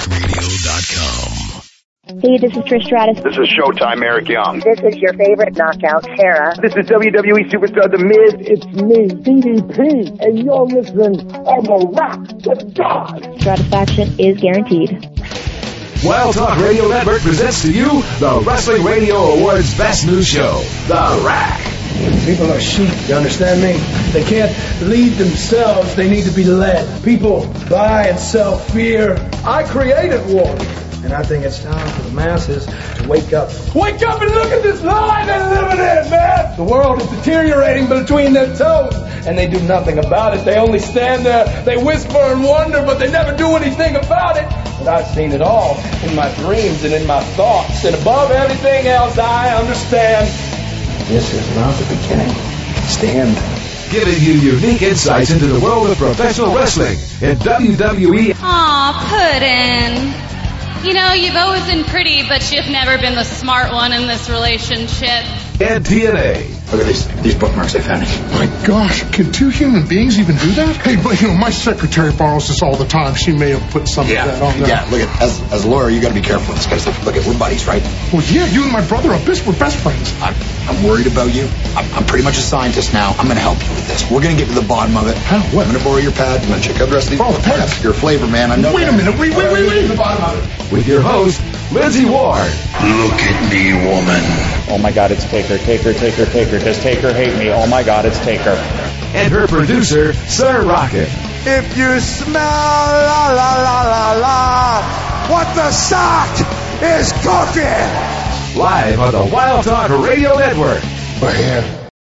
WildstalkRadio.com. Hey, this is Trish Stratus. This is Showtime Eric Young. This is your favorite knockout, Tara. This is WWE Superstar The Miz. It's me, DDP, and you're listening on The Rock with God. Satisfaction is guaranteed. Wild Talk Radio Network presents to you the Wrestling Radio Awards Best New Show, The Rack. People are sheep, you understand me? They can't lead themselves, they need to be led. People buy and sell fear. I created war. And I think it's time for the masses to wake up. Wake up and look at this lie they're living in, man! The world is deteriorating between their toes, and they do nothing about it. They only stand there, they whisper and wonder, but they never do anything about it. But I've seen it all in my dreams and in my thoughts, and above everything else, I understand. This is not the beginning. Stand. Giving you unique insights into the world of professional wrestling in WWE. Aw, Puddin'. You know, you've always been pretty, but you've never been the smart one in this relationship. And TNA. Look at these bookmarks I found. My gosh, can two human beings even do that? Hey, but my secretary borrows this all the time. She may have put some of that on there. Yeah, look at, as a lawyer, you gotta be careful with this kind of stuff. Look at, we're buddies, right? Well, yeah, you and my brother we're best friends. I'm worried about you. I'm pretty much a scientist now. I'm gonna help you with this. We're gonna get to the bottom of it. How? What? I'm gonna borrow your pad. I'm gonna check out the rest of these. Oh, the pads. Your flavor, man. I know. Wait a minute. Wait. The bottom of it. With your host, Lindsay Ward. Look at me, woman. Oh my God, it's Taker. Does Taker hate me? Oh my God, it's Taker. And her producer, Sir Rocket. If you smell la la la la la, what the sock is cooking. Live on the Wild Talk Radio Network. We're here.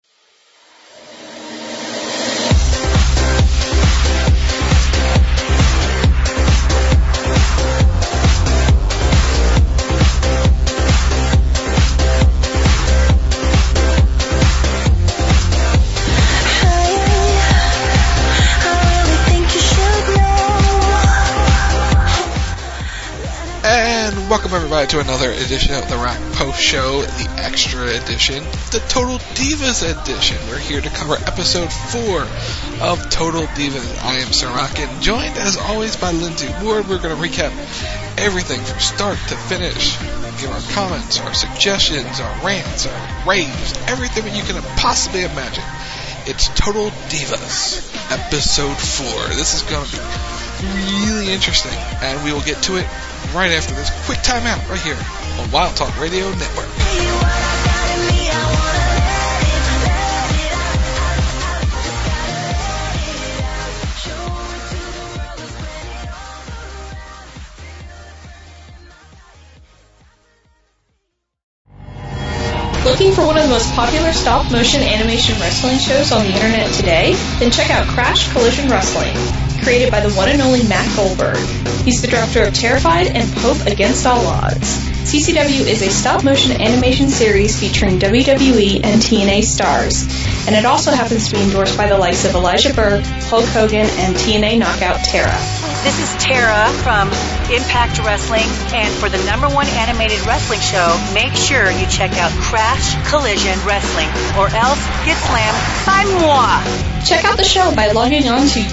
Welcome everybody to another edition of the Rock Post Show, the Extra Edition, the Total Divas Edition. We're here to cover episode 4 of Total Divas. I am Sir Rocket, joined as always by Lindsay Ward. We're going to recap everything from start to finish, give our comments, our suggestions, our rants, our raves, everything that you can possibly imagine. It's Total Divas, episode 4. This is going to be really interesting, and we will get to it right after this quick timeout right here on Wild Talk Radio Network. Looking for one of the most popular stop-motion animation wrestling shows on the internet today? Then check out Crash Collision Wrestling, created by the one and only Matt Goldberg. He's the director of Terrified and Pope Against All Odds. CCW is a stop-motion animation series featuring WWE and TNA stars, and it also happens to be endorsed by the likes of Elijah Burke, Hulk Hogan, and TNA knockout Tara. This is Tara from Impact Wrestling, and for the #1 animated wrestling show, make sure you check out Crash Collision Wrestling, or else get slammed by moi. Check out the show by logging on to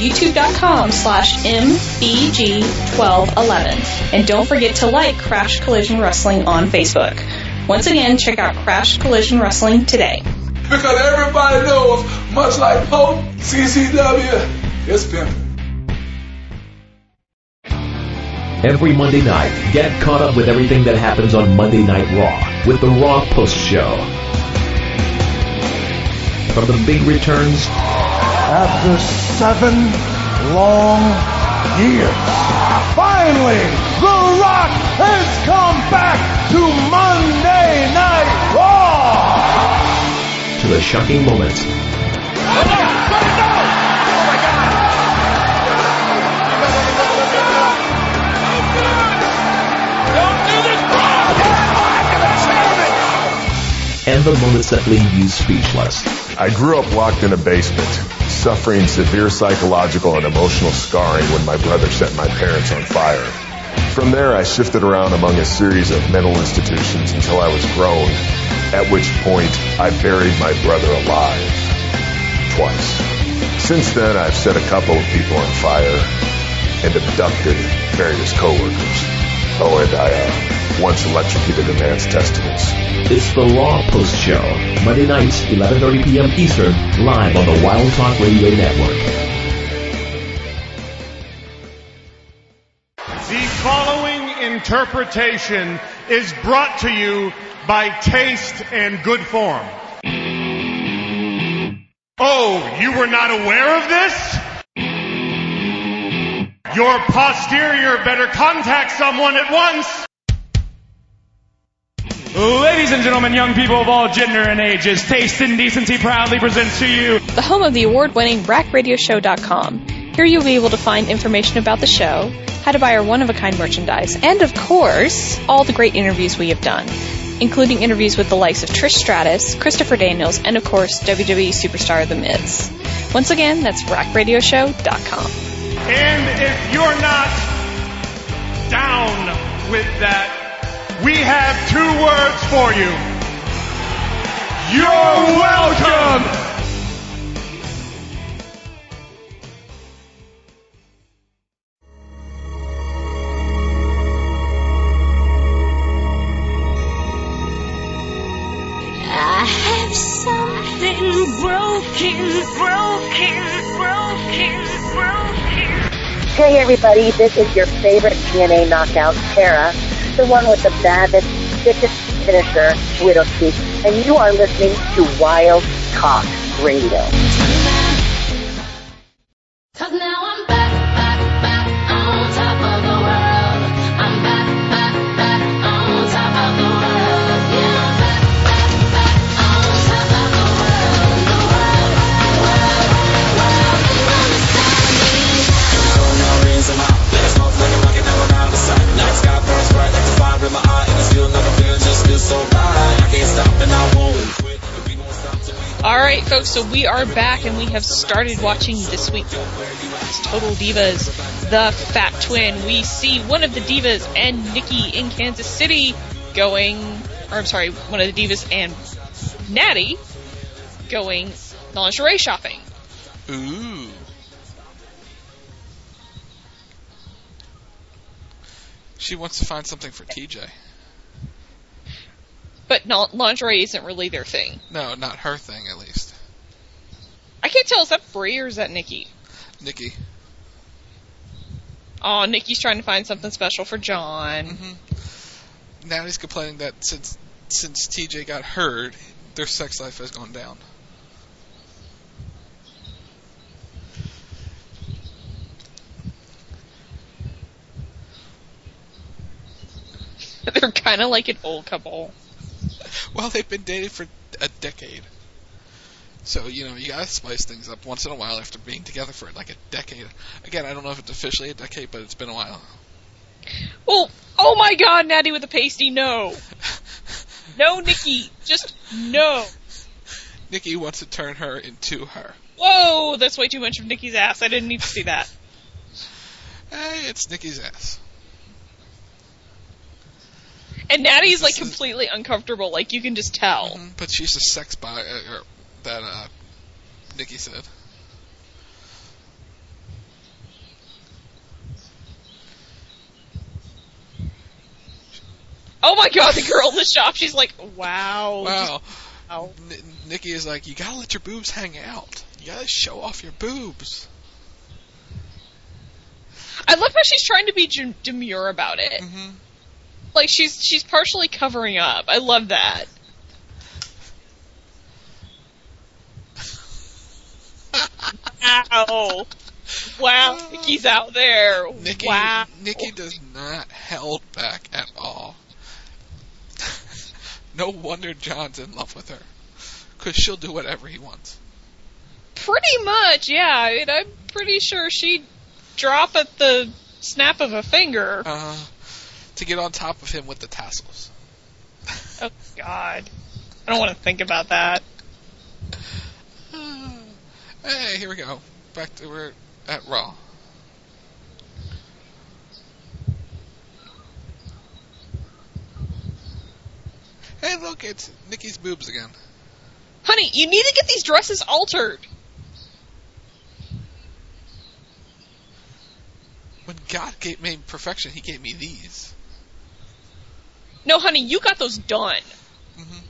youtube.com/mbg1211, and don't forget to like Crash Collision Wrestling on Facebook. Once again, check out Crash Collision Wrestling today. Because everybody knows, much like Pope, CCW is pimping. Every Monday night, get caught up with everything that happens on Monday Night Raw with the Raw Post Show. From the big returns. After 7 long years, finally, The Rock has come back to Monday Night Raw. To the shocking moments. And the moments that leave you speechless. I grew up locked in a basement, suffering severe psychological and emotional scarring when my brother set my parents on fire. From there, I shifted around among a series of mental institutions until I was grown, at which point I buried my brother alive. Twice. Since then, I've set a couple of people on fire and abducted various coworkers. Oh, and I once electrocuted a man's testicles. It's the Raw Post Show, Monday nights, 11:30 p.m. Eastern, live on the Wild Talk Radio Network. The following interpretation is brought to you by Taste and Good Form. Oh, you were not aware of this? Your posterior better contact someone at once. Ladies and gentlemen, young people of all gender and ages, Taste and Decency proudly presents to you the home of the award-winning rackradioshow.com. Here you'll be able to find information about the show, how to buy our one-of-a-kind merchandise, and, of course, all the great interviews we have done, including interviews with the likes of Trish Stratus, Christopher Daniels, and, of course, WWE superstar The Miz. Once again, that's rackradioshow.com. And if you're not down with that, we have 2 words for you. You're welcome! I have something broken. Hey everybody, this is your favorite TNA knockout, Tara, the one with the baddest, sickest finisher, Widowspeak, and you are listening to Wild Talk Radio. Cause now I'm back on top of the world. I'm back on top of the world. Yeah, I'm back on top of the world. The world is on the side of me. So no reason why. Let us smoke like a rocket now around the sun. Night sky burns bright like the fire in my eye. And it's feeling like a feeling just feels so right. I can't stop and I won't quit. We won't stop till we... Alright, folks, so we are back and we have started watching this week's Total Divas, The Fat Twin. We see one of the Divas and Nikki in Kansas City one of the Divas and Natty going lingerie shopping. Ooh. She wants to find something for TJ. But lingerie isn't really their thing. No, not her thing, at least. I can't tell, is that Brie or is that Nikki? Nikki. Oh, Nikki's trying to find something special for John. Mm-hmm. Natty's complaining that since TJ got hurt, their sex life has gone down. They're kind of like an old couple. Well, they've been dating for a decade. So, you gotta spice things up once in a while after being together for like a decade. Again, I don't know if it's officially a decade, but it's been a while. Well, oh my god, Natty with a pasty, no. No, Nikki, just no. Nikki wants to turn her into her. Whoa, that's way too much of Nikki's ass. I didn't need to see that. Hey, it's Nikki's ass. And Natty's like completely uncomfortable, like you can just tell. Mm-hmm, but she's a sex bot, that Nikki said. Oh my god, the girl in the shop, she's like, wow. Wow. Wow. Nikki is like, you gotta let your boobs hang out. You gotta show off your boobs. I love how she's trying to be demure about it. Mm-hmm. Like, she's partially covering up. I love that. Wow. Wow, Nikki's out there. Wow. Nikki does not hold back at all. No wonder John's in love with her. Because she'll do whatever he wants. Pretty much, yeah. I mean, I'm pretty sure she'd drop at the snap of a finger. To get on top of him with the tassels. Oh, God. I don't want to think about that. Hey, here we go. We're at Raw. Hey, look, it's Nikki's boobs again. Honey, you need to get these dresses altered. When God made perfection. He gave me these. No, honey, you got those done. Mm-hmm.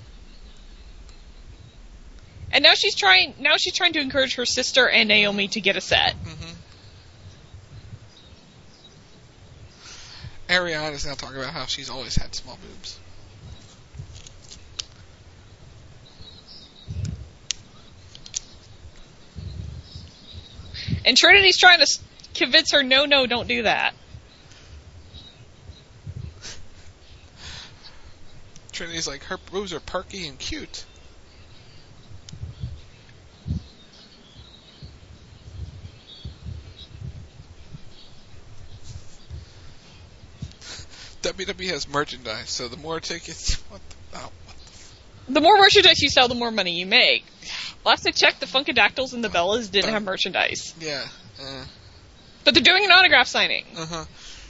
And now she's trying to encourage her sister and Naomi to get a set. Mm-hmm. Ariana is now talking about how she's always had small boobs. And Trinity's trying to convince her, no, don't do that. Trinity's like, her boobs are perky and cute. WWE has merchandise, so the more tickets... The more merchandise you sell, the more money you make. Last I checked, the Funkadactyls and the Bellas didn't have merchandise. Yeah. But they're doing an autograph signing. Uh-huh.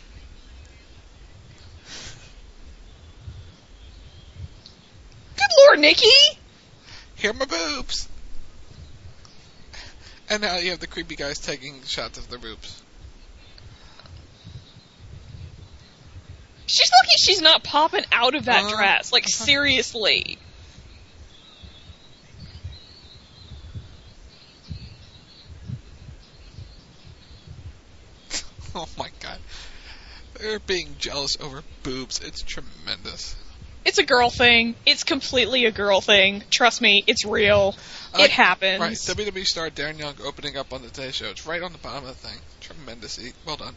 Good Lord, Nikki! Here are my boobs! And now you have the creepy guys taking shots of their boobs. She's lucky she's not popping out of that dress. Like, seriously. Oh my god. They're being jealous over boobs. It's tremendous. It's a girl thing. It's completely a girl thing. Trust me, it's real. It happens. Right, WWE star Darren Young opening up on the Today Show. It's right on the bottom of the thing. Tremendous. Well done.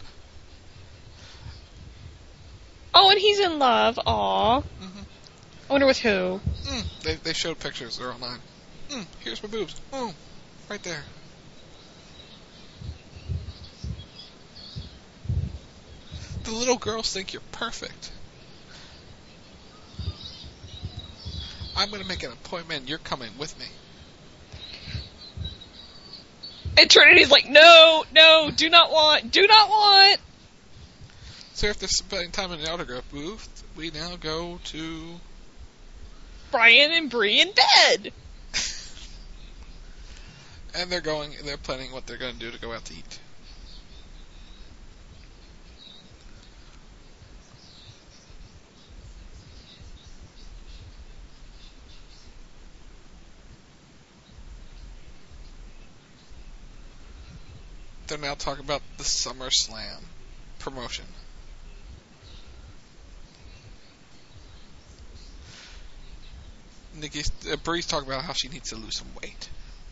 Oh, and he's in love. Aw. Mm-hmm. I wonder with who. They showed pictures. They're online. Here's my boobs. Oh, right there. The little girls think you're perfect. I'm going to make an appointment. You're coming with me. And Trinity's like, no, do not want. So after spending time in the autograph booth, we now go to... Brian and Bree in bed. And they're planning what they're going to do to go out to eat. They're now talking about the SummerSlam promotion. Bree's talking about how she needs to lose some weight.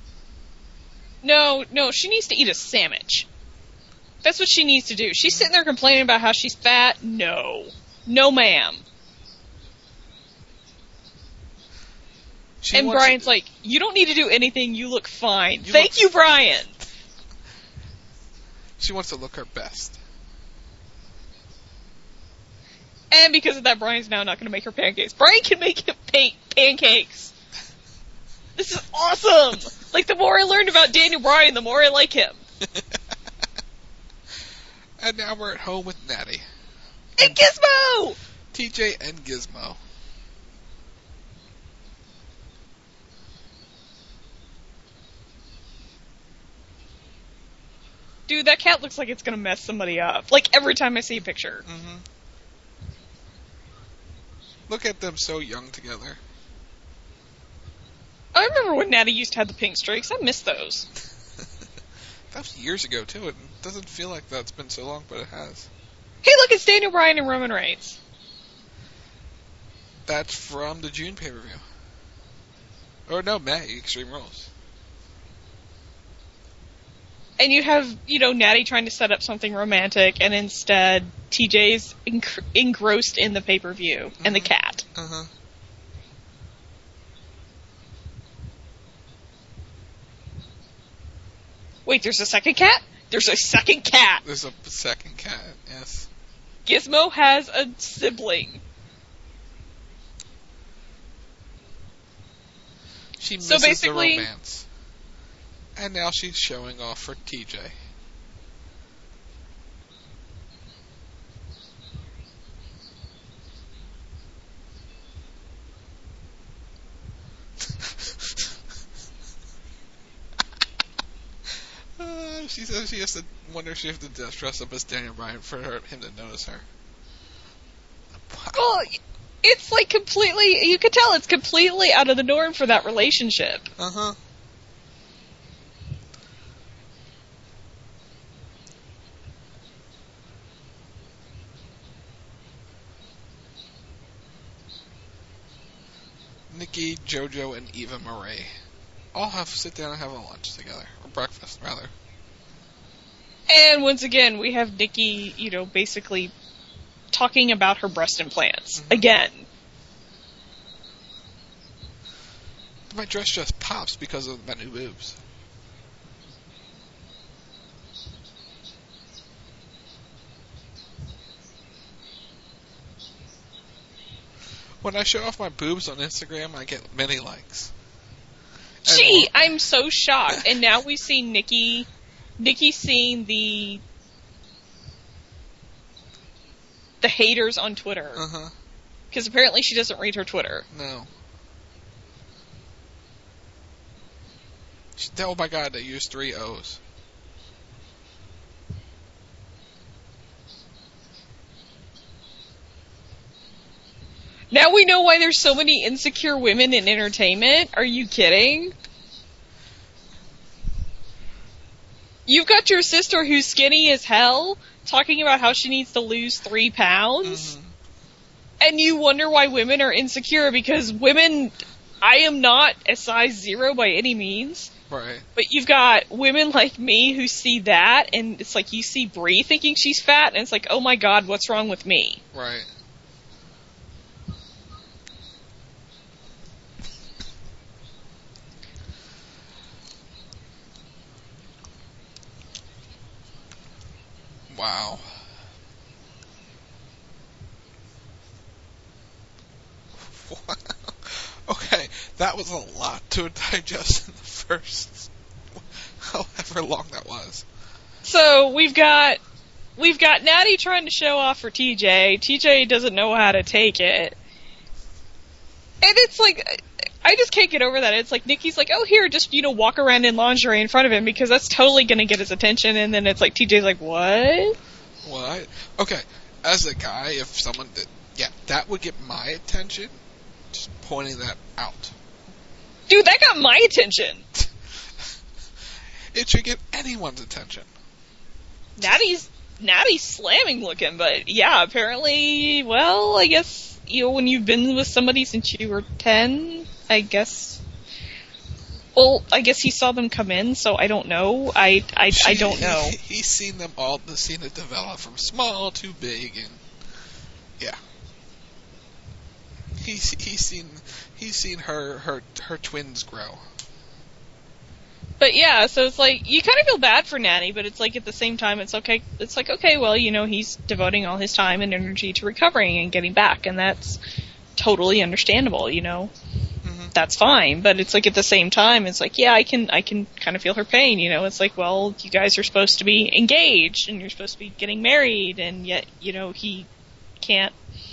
No, she needs to eat a sandwich. That's what she needs to do. She's sitting there complaining about how she's fat. No, ma'am. And Brian's like, you don't need to do anything. You look fine. Thank you, Brian. She wants to look her best. And because of that, Brian's now not going to make her pancakes. Brian can make him pancakes. This is awesome. Like, the more I learned about Daniel Bryan, the more I like him. And now we're at home with Natty. And Gizmo! TJ and Gizmo. Dude, that cat looks like it's going to mess somebody up. Like, every time I see a picture. Mm-hmm. Look at them so young together. I remember when Natty used to have the pink streaks. I miss those. That was years ago, too. It doesn't feel like that's been so long, but it has. Hey, look, it's Daniel Bryan and Roman Reigns. That's from the June pay-per-view. Or no, May, Extreme Rules. And you have, Natty trying to set up something romantic, and instead, TJ's engrossed in the pay-per-view and the cat. Uh-huh. Wait, there's a second cat? There's a second cat! There's a second cat, yes. Gizmo has a sibling. She misses the romance. And now she's showing off for TJ. She says she has to wonder if she has to dress up as Daniel Bryan for him to notice her. Well, it's like completely, you could tell it's completely out of the norm for that relationship. Uh-huh. Nikki, JoJo, and Eva Marie all sit down and have a lunch together, or breakfast, rather. And once again, we have Nikki, basically talking about her breast implants. Mm-hmm. Again. My dress just pops because of my new boobs. When I show off my boobs on Instagram, I get many likes. Gee, I'm so shocked. And now we see Nikki seeing the haters on Twitter. Uh-huh. Because apparently she doesn't read her Twitter. No. Oh my god, they used 3 O's. Now we know why there's so many insecure women in entertainment. Are you kidding? You've got your sister who's skinny as hell talking about how she needs to lose 3 pounds. Mm-hmm. And you wonder why women are insecure, because women, I am not a size 0 by any means. Right. But you've got women like me who see that, and it's like you see Brie thinking she's fat, and it's like, oh my god, what's wrong with me? Right. Wow. Okay, that was a lot to digest in the first, however long that was. So we've got Natty trying to show off for TJ. TJ doesn't know how to take it. And it's like, I just can't get over that. It's like Nikki's like, oh, here, just, walk around in lingerie in front of him because that's totally going to get his attention. And then it's like TJ's like, what? What? Okay, as a guy, if someone did, that would get my attention. Just pointing that out. Dude, that got my attention. It should get anyone's attention. Natty's slamming looking, but yeah, apparently, well, I guess, when you've been with somebody since you were 10, I guess. Well, I guess he saw them come in, so I don't know. I don't know. He's seen them all, seen it develop from small to big, and yeah. He's seen her twins grow. But yeah, so it's like, you kind of feel bad for Natty, but it's like at the same time, it's okay. It's like, okay, well, he's devoting all his time and energy to recovering and getting back, and that's totally understandable, Mm-hmm. That's fine. But it's like at the same time, it's like, yeah, I can kind of feel her pain, It's like, well, you guys are supposed to be engaged, and you're supposed to be getting married, and yet, he can't,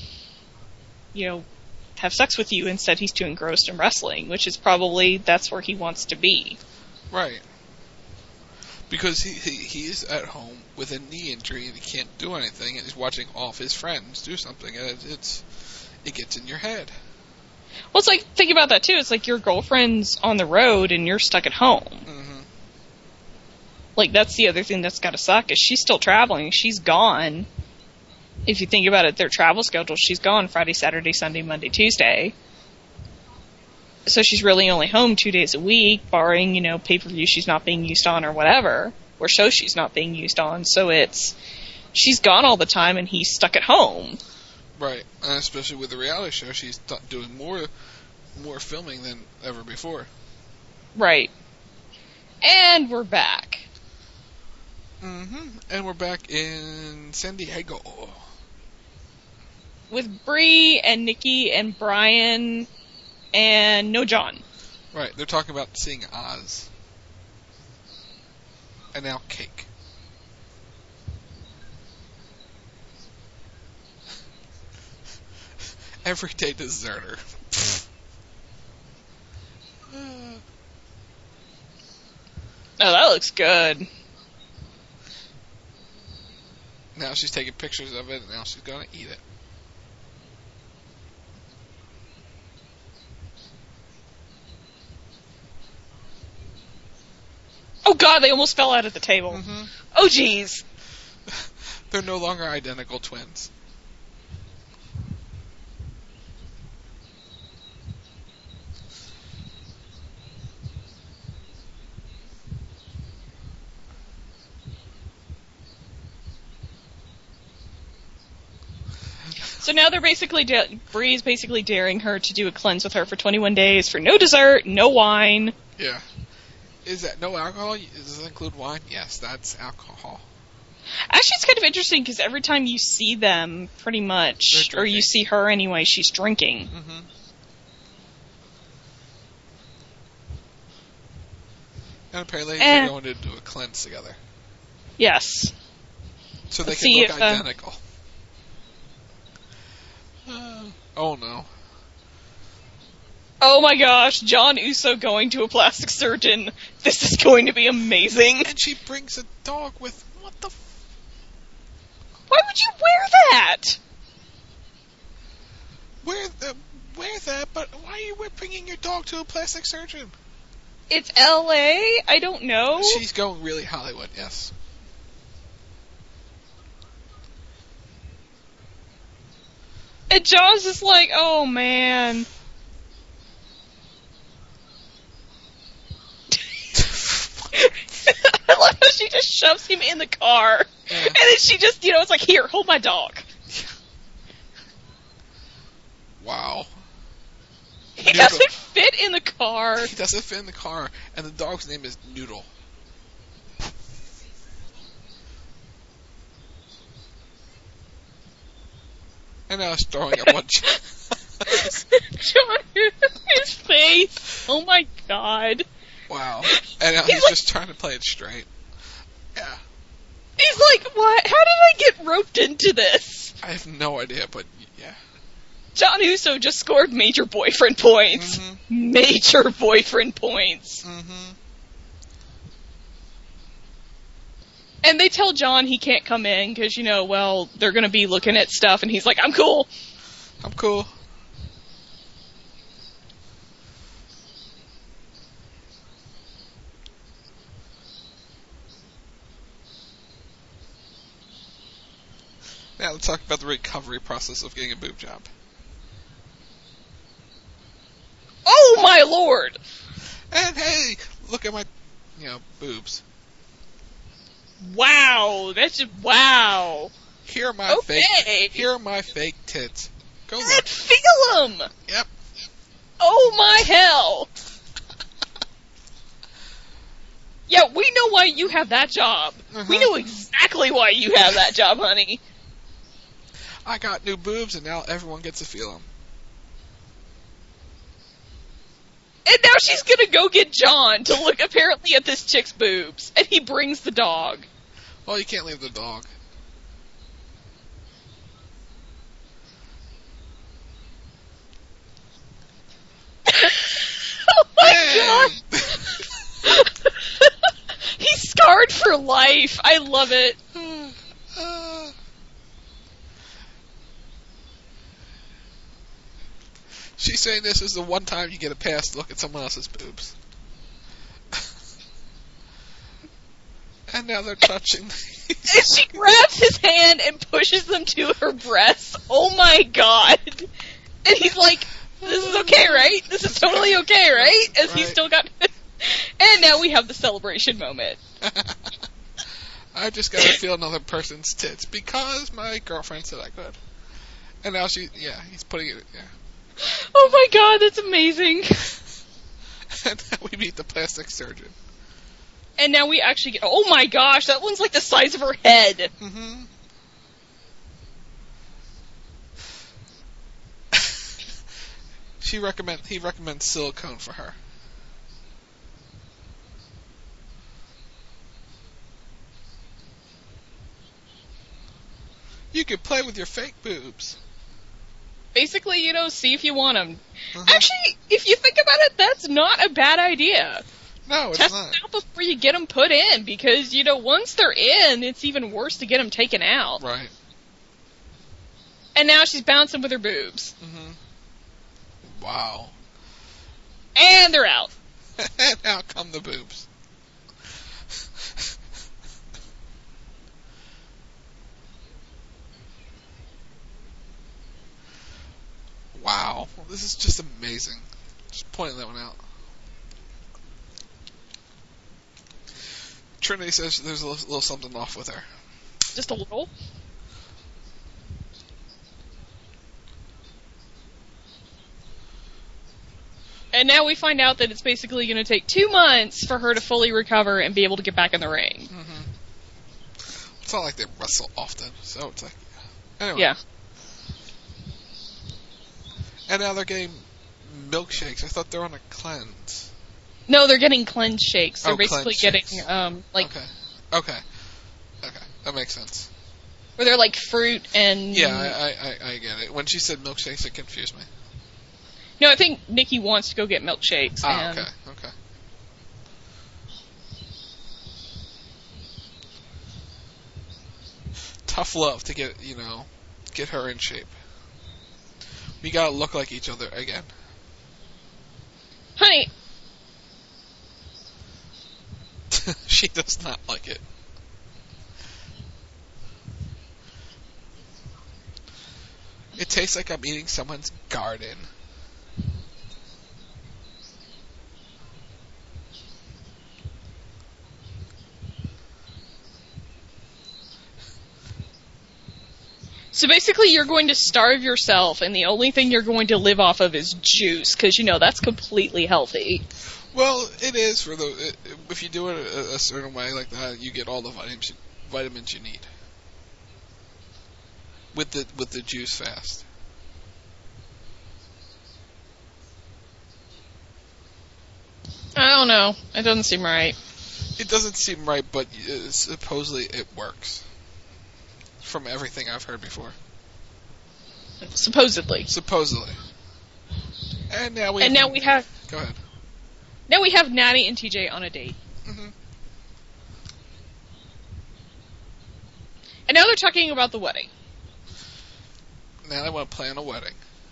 have sex with you. Instead, he's too engrossed in wrestling, which is probably, that's where he wants to be. Right. Because he's at home with a knee injury and he can't do anything, and he's watching all of his friends do something, and it gets in your head. Well, it's like, think about that too. It's like your girlfriend's on the road and you're stuck at home. Mm-hmm. Like, that's the other thing that's gotta suck, is she's still traveling. She's gone. If you think about it, their travel schedule, she's gone Friday, Saturday, Sunday, Monday, Tuesday. So she's really only home 2 days a week, barring, pay-per-view she's not being used on or whatever, or shows she's not being used on. So she's gone all the time and he's stuck at home. Right, and especially with the reality show, she's doing more filming than ever before. Right. And we're back. Mm-hmm. And we're back in San Diego. With Brie and Nikki and Brian and no John. Right, they're talking about seeing Oz. And now Cake. Everyday deserter. Oh, that looks good. Now she's taking pictures of it, and now she's going to eat it. Oh God, they almost fell out at the table. Mm-hmm. Oh jeez. They're no longer identical twins. So now they're basically, Bree's basically daring her to do a cleanse with her for 21 days for no dessert, no wine. Yeah. Is that no alcohol? Does that include wine? Yes, that's alcohol. Actually, it's kind of interesting because every time you see them, pretty much, or you see her anyway, she's drinking. Mm-hmm. And apparently they're going to do a cleanse together. Yes. So they can look identical. Oh no. Oh my gosh, John Uso going to a plastic surgeon. This is going to be amazing. And she brings a dog with... What the... Why would you wear that? Wear that, but why are you bringing your dog to a plastic surgeon? It's L.A.? I don't know. She's going really Hollywood, yes. And John's just like, oh man. I love how she just shoves him in the car. Yeah. And then she just, it's like, here, hold my dog. Wow. He doesn't fit in the car. He doesn't fit in the car, and the dog's name is Noodle. And now it's throwing up one. John, his face. Oh my god. Wow. And now he's like, just trying to play it straight. Yeah. He's like, what? How did I get roped into this? I have no idea, but yeah. John Uso just scored major boyfriend points. Mm-hmm. Major boyfriend points. Mm-hmm. And they tell John he can't come in because, they're going to be looking at stuff, and he's like, I'm cool. I'm cool. Now let's talk about the recovery process of getting a boob job. Oh my lord! And hey, look at my, boobs. Wow, that's just wow. Here are my fake tits. Go look. And feel them. Yep. Oh my hell. Yeah, we know why you have that job. Uh-huh. We know exactly why you have that job, honey. I got new boobs, and now everyone gets to feel them. And now she's gonna go get John to look apparently at this chick's boobs, and he brings the dog. Well, you can't leave the dog. Oh my god! He's scarred for life. I love it. She's saying this is the one time you get a pass to look at someone else's boobs. And now they're touching. And she grabs his hand and pushes them to her breasts. Oh my god. And he's like, this is okay, right? This is totally okay, right? As he's still got... And now we have the celebration moment. I just gotta feel another person's tits because my girlfriend said I could. And now he's putting it, Oh my god, that's amazing. And then we meet the plastic surgeon. And now we actually get... Oh my gosh, that one's like the size of her head. Mm-hmm. He recommends silicone for her. You could play with your fake boobs. Basically, see if you want them. Uh-huh. Actually, if you think about it, that's not a bad idea. No, it's Test not. them out before you get them put in, because, once they're in, it's even worse to get them taken out. Right. And now she's bouncing with her boobs. Mm-hmm. Wow. And they're out. And out come the boobs. Wow. This is just amazing. Just pointing that one out. Trinity says there's a little something off with her. Just a little? And now we find out that it's basically going to take 2 months for her to fully recover and be able to get back in the ring. Mm-hmm. It's not like they wrestle often, so it's like... Anyway. Yeah. And now they're getting milkshakes. I thought they were on a cleanse. No, they're getting cleanse shakes. They're basically getting, Okay. That makes sense. Where they're like fruit and... Yeah, I get it. When she said milkshakes, it confused me. No, I think Nikki wants to go get milkshakes. Okay. Tough love to get her in shape. We gotta look like each other again. Honey. She does not like it. It tastes like I'm eating someone's garden. So basically you're going to starve yourself, and the only thing you're going to live off of is juice, because, that's completely healthy. Well, it is for if you do it a certain way like that, you get all the vitamins you need. With the juice fast. I don't know. It doesn't seem right. It doesn't seem right, but supposedly it works. From everything I've heard before. Supposedly. And now we have... Go ahead. Now we have Natty and TJ on a date. Mm-hmm. And now they're talking about the wedding. Now they want to plan a wedding.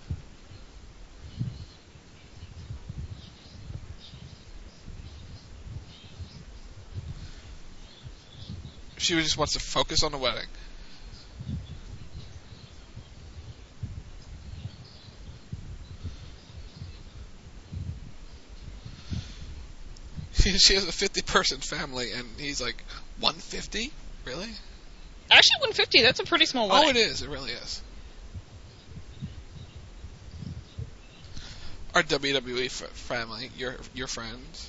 She just wants to focus on the wedding. She has a 50-person family, and he's like, 150? Really? Actually, 150, that's a pretty small wedding. Oh, it is. It really is. Our WWE family, your friends.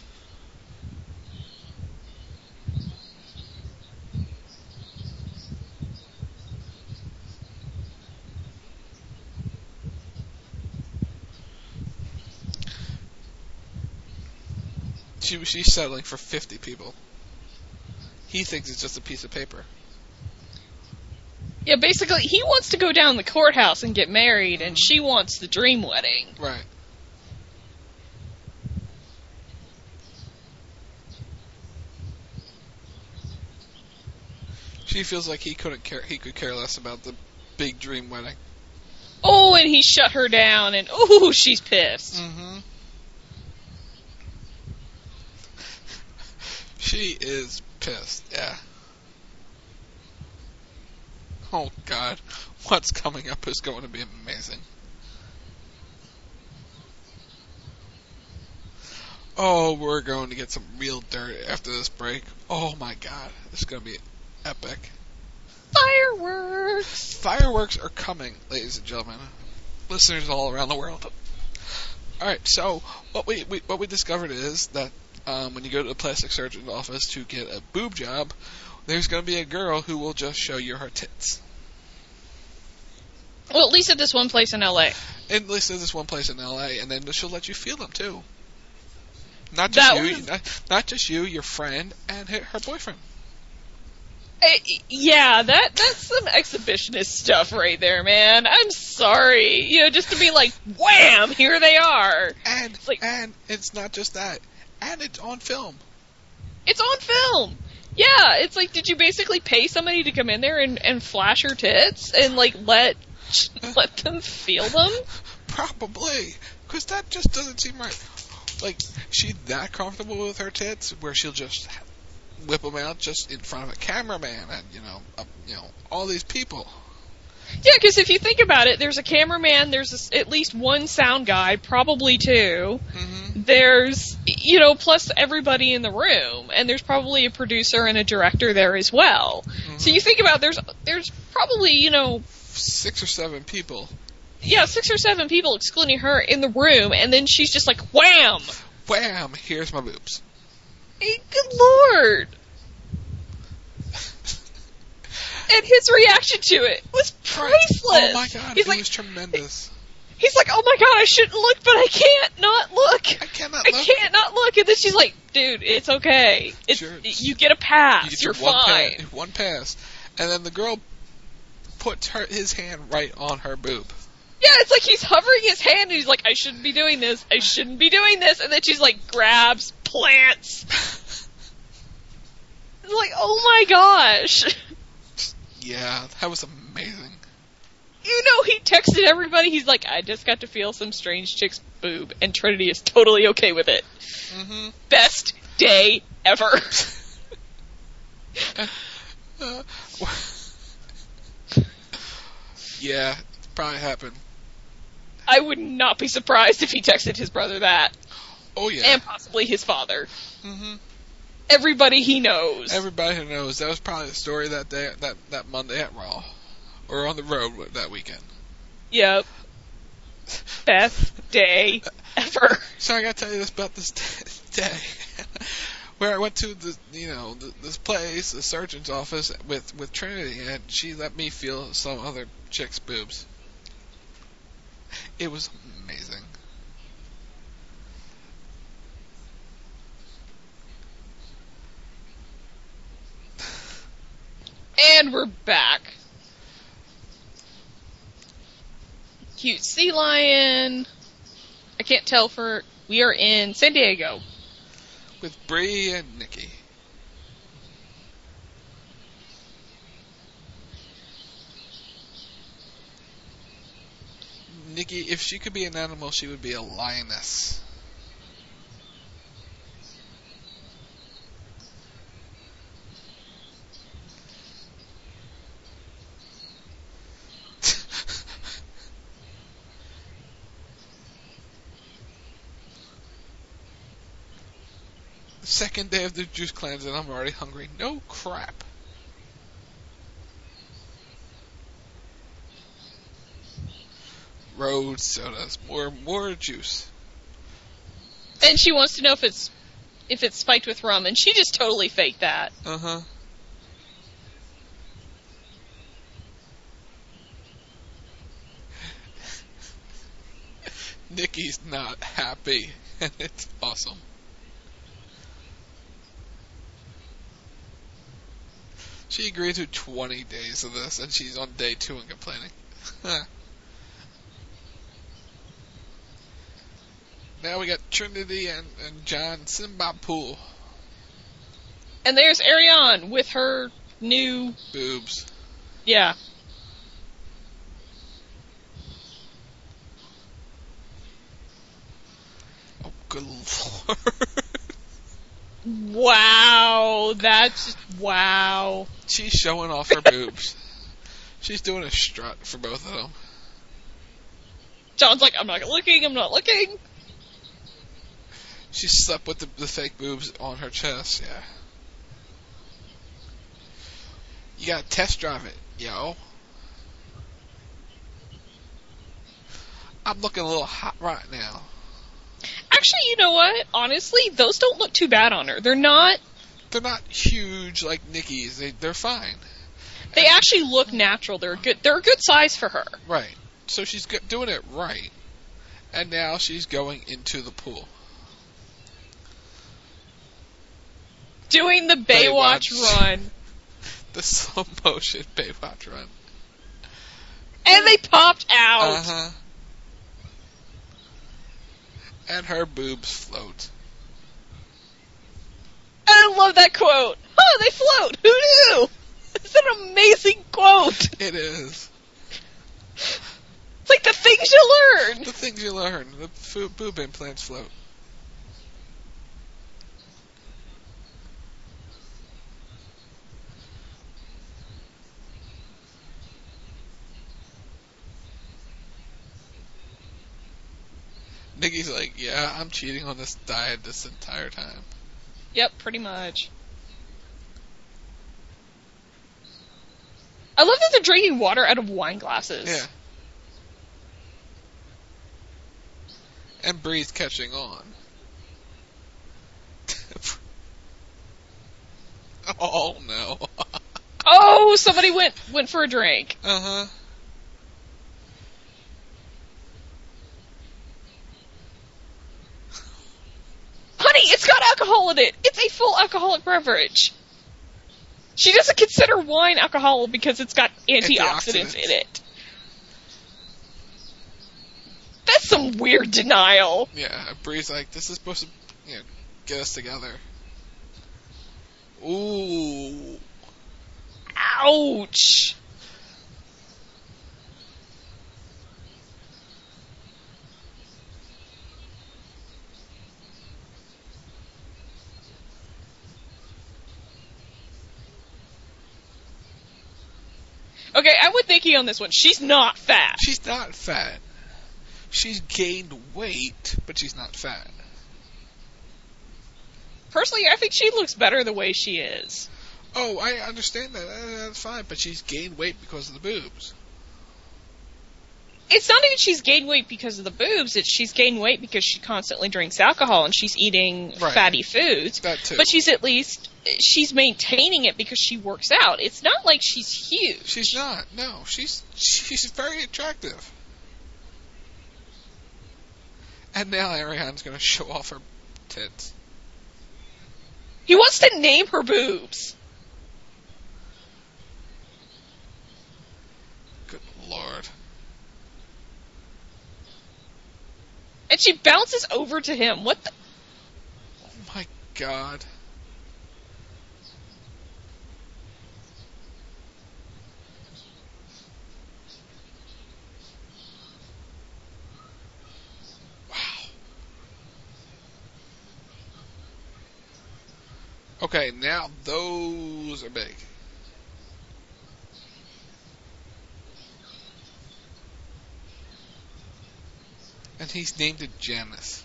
She's settling for 50 people. He thinks it's just a piece of paper. Yeah, basically, he wants to go down the courthouse and get married, and she wants the dream wedding. Right. She feels like he could care less about the big dream wedding. Oh, and he shut her down, and oh, she's pissed. Mm-hmm. She is pissed, yeah. Oh, God. What's coming up is going to be amazing. Oh, we're going to get some real dirt after this break. Oh, my God. This is going to be epic. Fireworks! Fireworks are coming, ladies and gentlemen. Listeners all around the world. Alright, so what we discovered is that when you go to the plastic surgeon's office to get a boob job, there's going to be a girl who will just show you her tits. Well, at least at this one place in L.A. At least at this one place in L.A., and then she'll let you feel them, too. Not just you, your friend, and her boyfriend. Yeah, that's some exhibitionist stuff right there, man. I'm sorry. Just to be like, wham, here they are. And it's not just that. And it's on film. It's on film. Yeah, it's like, did you basically pay somebody to come in there and flash her tits and like let them feel them? Probably, because that just doesn't seem right. Like, she's that comfortable with her tits, where she'll just whip them out just in front of a cameraman and all these people. Yeah, because if you think about it, there's a cameraman, there's at least one sound guy, probably two. Mm-hmm. There's, plus everybody in the room, and there's probably a producer and a director there as well. Mm-hmm. So you think about there's probably, 6 or 7 people. Yeah, 6 or 7 people excluding her in the room, and then she's just like, wham! Wham! Here's my boobs. Hey, good lord! And his reaction to it was priceless. Oh my god, it was tremendous. He's like, oh my god, I shouldn't look, but I can't not look. I can't not look. And then she's like, dude, it's okay. You get a pass. You're fine. One pass. And then the girl puts his hand right on her boob. Yeah, it's like he's hovering his hand and he's like, I shouldn't be doing this. I shouldn't be doing this. And then she's like, grabs, plants. It's like, oh my gosh. Yeah, that was amazing. He texted everybody. He's like, I just got to feel some strange chick's boob, and Trinity is totally okay with it. Mm-hmm. Best day ever. Yeah, probably happened. I would not be surprised if he texted his brother that. Oh, yeah. And possibly his father. Mm-hmm. Everybody he knows. Everybody who knows. That was probably the story that day, that Monday at Raw. Or on the road that weekend. Yep. Best day ever. So I gotta tell you this about this day. Where I went to this place, the surgeon's office with Trinity, and she let me feel some other chick's boobs. It was amazing. And we're back. Cute sea lion. I can't tell we are in San Diego. With Bree and Nikki. Nikki, if she could be an animal, she would be a lioness. Second day of the juice cleanse and I'm already hungry. No crap. Road sodas. More juice. And she wants to know if it's spiked with rum, and she just totally faked that. Uh-huh. Nikki's not happy, and it's awesome. She agreed to 20 days of this, and she's on day 2 and complaining. Now we got Trinity and John Simbapool. And there's Ariane with her new... boobs. Yeah. Oh, good lord. Wow, that's... wow. She's showing off her boobs. She's doing a strut for both of them. John's like, I'm not looking. She slept with the fake boobs on her chest, yeah. You gotta test drive it, yo. I'm looking a little hot right now. Actually, you know what? Honestly, those don't look too bad on her. They're not huge like Nikki's. They're fine. They actually look natural. They're a good size for her. Right. So she's doing it right. And now she's going into the pool. Doing the Baywatch run. The slow motion Baywatch run. And they popped out. Uh-huh. And her boobs float. I love that quote. Oh, they float. Who knew? It's an amazing quote. It is. It's like the things you learn. The things you learn. The boob implants float. Nikki's like, yeah, I'm cheating on this diet this entire time. Yep, pretty much. I love that they're drinking water out of wine glasses. Yeah. And Bree's catching on. Oh, no. Oh, somebody went for a drink. Uh-huh. Honey, it's got alcohol in it. It's a full alcoholic beverage. She doesn't consider wine alcohol because it's got antioxidants in it. That's some weird denial. Yeah, Bree's like, this is supposed to, get us together. Ooh. Ouch. Okay, I'm with Nikki on this one. She's not fat. She's not fat. She's gained weight, but she's not fat. Personally, I think she looks better the way she is. Oh, I understand that. That's fine, but she's gained weight because of the boobs. It's not even she's gained weight because of the boobs, it's she's gained weight because she constantly drinks alcohol and she's eating fatty foods. That too. But she's maintaining it because she works out. It's not like she's huge. She's not. No, she's very attractive. And now Ariane's going to show off her tits. He wants to name her boobs. Good Lord. And she bounces over to him. What the? Oh my God. Wow. Okay, now those are big. And he's named it Janice.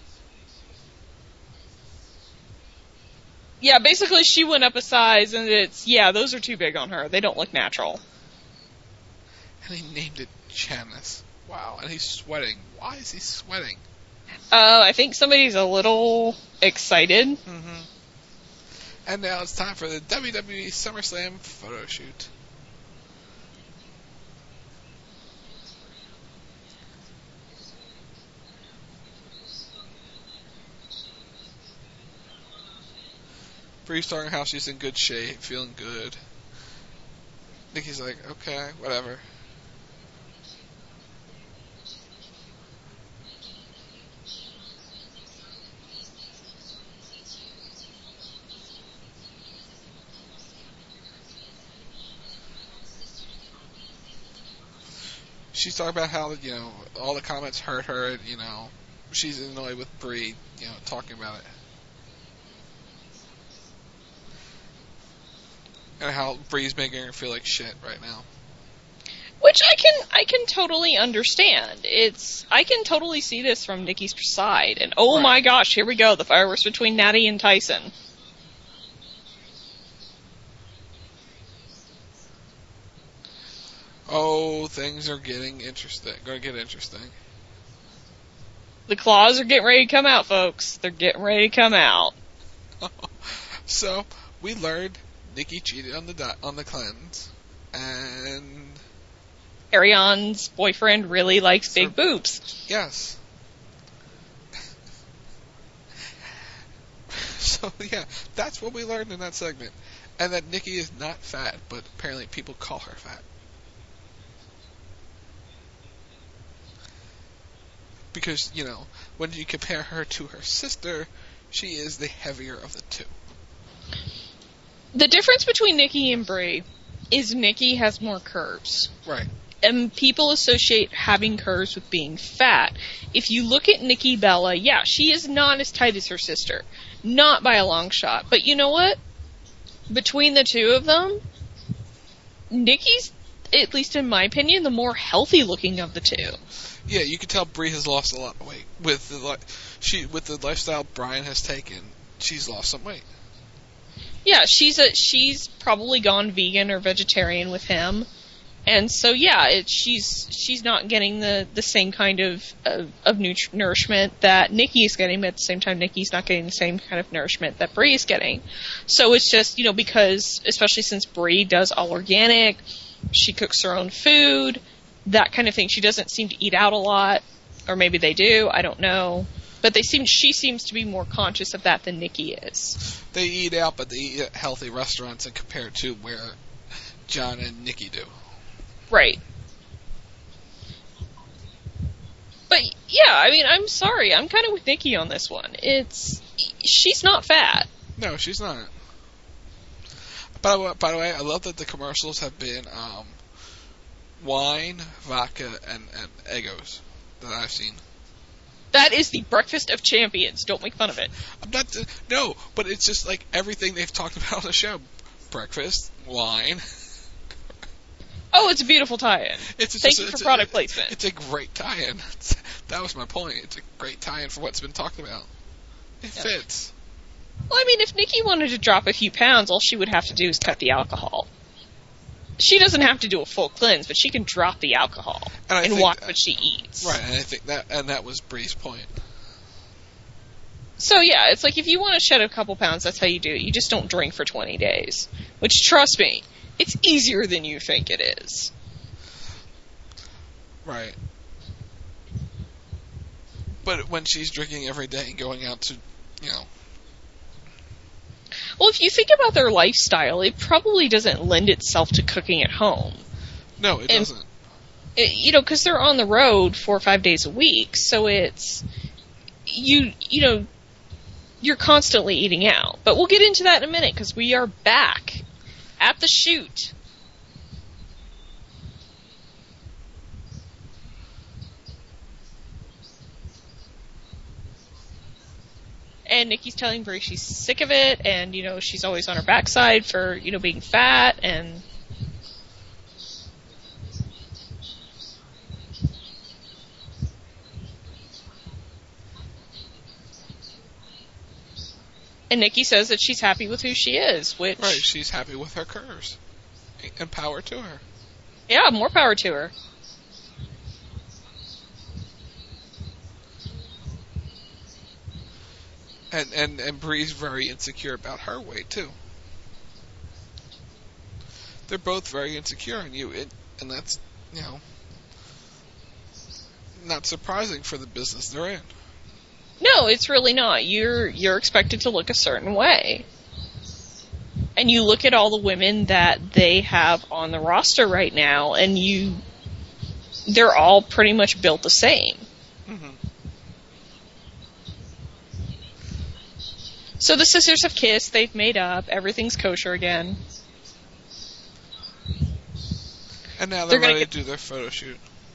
Yeah, basically she went up a size and those are too big on her. They don't look natural. And he named it Janice. Wow, and he's sweating. Why is he sweating? I think somebody's a little excited. Mm-hmm. And now it's time for the WWE SummerSlam photo shoot. Bree's talking how she's in good shape, feeling good. Nikki's like, okay, whatever. She's talking about how, all the comments hurt her, and, she's annoyed with Bree, talking about it. And how Bree's making her feel like shit right now. Which I can totally understand. I can totally see this from Nikki's side. And my gosh, here we go, the fireworks between Natty and Tyson. Oh, things are getting interesting. Going to get interesting. The claws are getting ready to come out, folks. They're getting ready to come out. So, we learned Nikki cheated on the cleanse, and Ariane's boyfriend really likes big boobs. Yes. So yeah, that's what we learned in that segment, and that Nikki is not fat, but apparently people call her fat because when you compare her to her sister, she is the heavier of the two. The difference between Nikki and Brie is Nikki has more curves. Right. And people associate having curves with being fat. If you look at Nikki Bella, yeah, she is not as tight as her sister. Not by a long shot. But you know what? Between the two of them, Nikki's, at least in my opinion, the more healthy looking of the two. Yeah, you can tell Brie has lost a lot of weight. With the lifestyle Brian has taken, she's lost some weight. Yeah, she's probably gone vegan or vegetarian with him. And so, yeah, she's not getting the same kind of nourishment that Nikki is getting, but at the same time, Nikki's not getting the same kind of nourishment that Brie is getting. So it's just, because, especially since Brie does all organic, she cooks her own food, that kind of thing. She doesn't seem to eat out a lot, or maybe they do, I don't know. But she seems to be more conscious of that than Nikki is. They eat out, but they eat at healthy restaurants and compared to where John and Nikki do. Right. But, yeah, I mean, I'm sorry. I'm kind of with Nikki on this one. She's not fat. No, she's not. By the way, I love that the commercials have been wine, vodka, and Eggos that I've seen. That is the breakfast of champions. Don't make fun of it. No, but it's just like everything they've talked about on the show. Breakfast, wine. Oh, it's a beautiful tie-in. Thank you for product placement. It's a great tie-in. That was my point. It's a great tie-in for what's been talked about. It fits. Well, I mean, if Nikki wanted to drop a few pounds, all she would have to do is cut the alcohol. She doesn't have to do a full cleanse, but she can drop the alcohol and watch what she eats. Right, and I think that was Brie's point. So, yeah, it's like if you want to shed a couple pounds, that's how you do it. You just don't drink for 20 days. Which, trust me, it's easier than you think it is. Right. But when she's drinking every day and going out to, Well, if you think about their lifestyle, it probably doesn't lend itself to cooking at home. No, it doesn't. Because they're on the road 4 or 5 days a week, so it's, you're constantly eating out. But we'll get into that in a minute, because we are back at the shoot. And Nikki's telling Brie she's sick of it, and, she's always on her backside for, being fat, and... And Nikki says that she's happy with who she is, which... Right, she's happy with her curves. And power to her. Yeah, more power to her. And Brie's very insecure about her weight, too. They're both very insecure in you, and that's, not surprising for the business they're in. No, it's really not. You're expected to look a certain way. And you look at all the women that they have on the roster right now, and they're all pretty much built the same. Mm-hmm. So the sisters have kissed, they've made up, everything's kosher again. And now they're ready to do their photo shoot.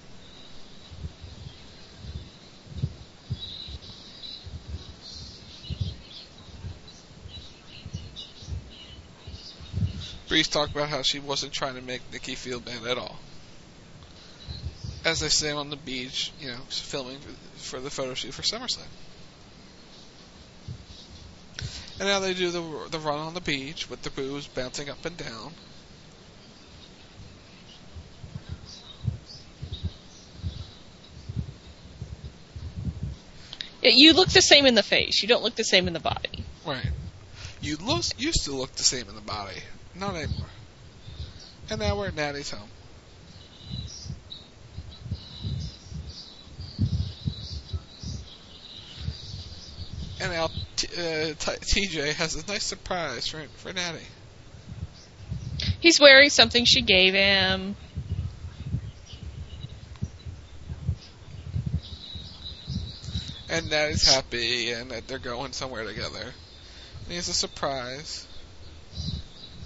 Brie's talked about how she wasn't trying to make Nikki feel bad at all. As they say on the beach, filming for the photo shoot for SummerSlam. And now they do the run on the beach with the booze bouncing up and down. You look the same in the face. You don't look the same in the body. Right. You used to look the same in the body. Not anymore. And now we're at Natty's home. And now TJ has a nice surprise for Natty. He's wearing something she gave him. And Natty's happy, and that they're going somewhere together. And he has a surprise.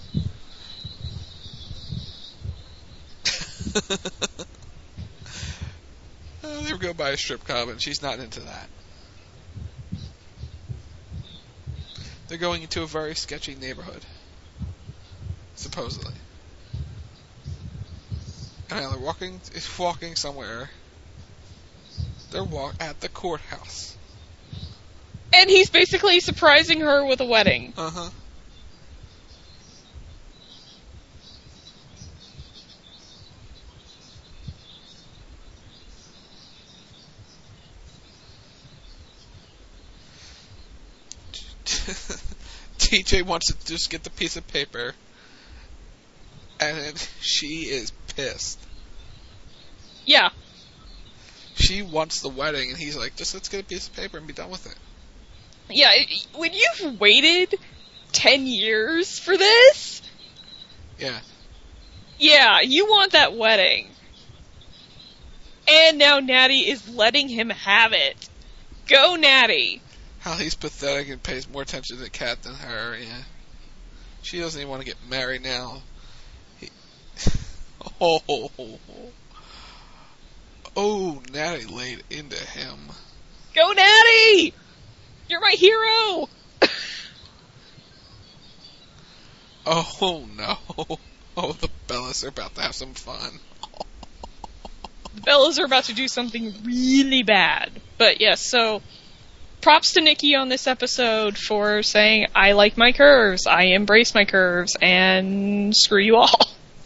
They would go by a strip club, and she's not into that. They're going into a very sketchy neighborhood, supposedly. And they're walking somewhere. They're at the courthouse. And he's basically surprising her with a wedding. Uh-huh. TJ wants to just get the piece of paper, and she is pissed. Yeah. She wants the wedding, and he's like, just let's get a piece of paper and be done with it. Yeah, when you've waited 10 years for this... Yeah. Yeah, you want that wedding. And now Natty is letting him have it. Go, Natty. How he's pathetic and pays more attention to Kat than her, yeah. She doesn't even want to get married now. Oh, Natty laid into him. Go, Natty! You're my hero! Oh, no. Oh, the Bellas are about to have some fun. The Bellas are about to do something really bad. But yes, so... props to Nikki on this episode for saying, I like my curves, I embrace my curves, and screw you all.